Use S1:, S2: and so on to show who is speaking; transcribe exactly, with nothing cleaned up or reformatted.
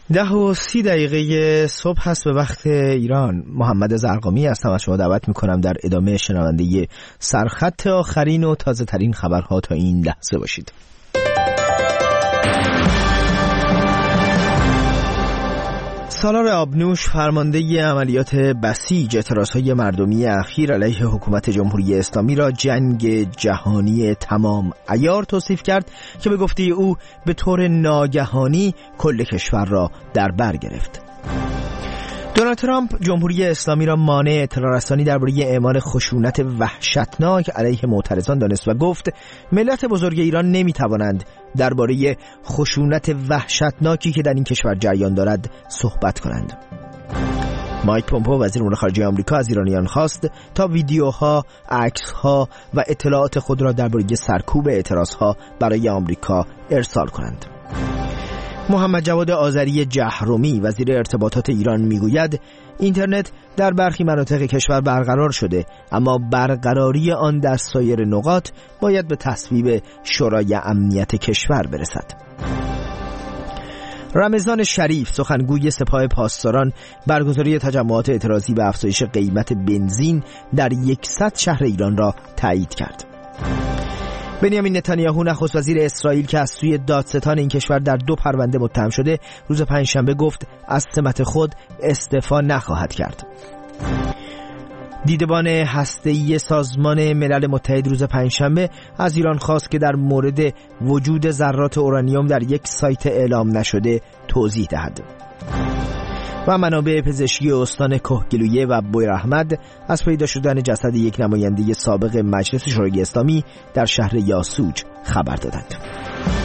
S1: ده و سی دقیقه صبح هست به وقت ایران. محمد زرقامی هستم، از شما دعوت میکنم در ادامه شنونده سرخط آخرین و تازه ترین خبرها تا این لحظه باشید. سالار آبنوش، فرمانده عملیات بسیج اعتراضهای مردمی اخیر علیه حکومت جمهوری اسلامی را جنگ جهانی تمام عیار توصیف کرد که به گفته او به طور ناگهانی کل کشور را در بر گرفت. دونالد ترامپ جمهوری اسلامی را مانع اطلاع رسانی درباره اعمال خشونت وحشتناک علیه معترضان دانست و گفت ملت بزرگ ایران نمیتوانند درباره خشونت وحشتناکی که در این کشور جریان دارد صحبت کنند. مایک پومپئو وزیر امور خارجه آمریکا از ایرانیان خواست تا ویدیوها، عکس‌ها و اطلاعات خود را درباره سرکوب اعتراضها برای آمریکا ارسال کنند. محمد جواد آذری جهرومی وزیر ارتباطات ایران میگوید اینترنت در برخی مناطق کشور برقرار شده، اما برقراری آن در سایر نقاط باید به تصویب شورای امنیت کشور برسد. رمضان شریف سخنگوی سپاه پاسداران برگزاری تجمعات اعتراضی به افزایش قیمت بنزین در صد شهر ایران را تایید کرد. بنیامین نتانیاهو نخست وزیر اسرائیل که از سوی دادستان این کشور در دو پرونده متهم شده، روز پنجشنبه گفت از سمت خود استعفا نخواهد کرد. دیدبان هسته‌ای سازمان ملل متحد روز پنجشنبه از ایران خواست که در مورد وجود ذرات اورانیوم در یک سایت اعلام نشده توضیح دهد. و منابع پزشکی استان کهگیلویه و بویراحمد از پیدا شدن جسد یک نماینده سابق مجلس شورای اسلامی در شهر یاسوج خبر دادند.